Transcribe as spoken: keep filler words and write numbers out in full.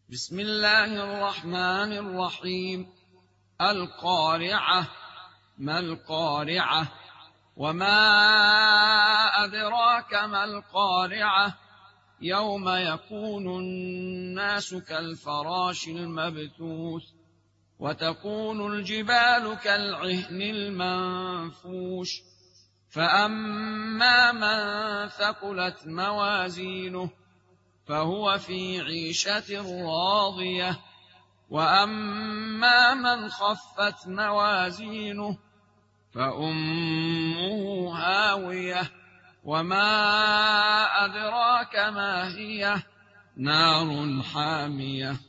بسم الله الرحمن الرحيم. القارعة. ما القارعة؟ وما أدراك ما القارعة؟ يوم يكون الناس كالفراش المبثوث وتكون الجبال كالعهن المنفوش فأما من ثقلت موازينه فهو في عيشة راضية وأما من خفت موازينه فأمه هاوية وما أدراك ما هي؟ نار حامية.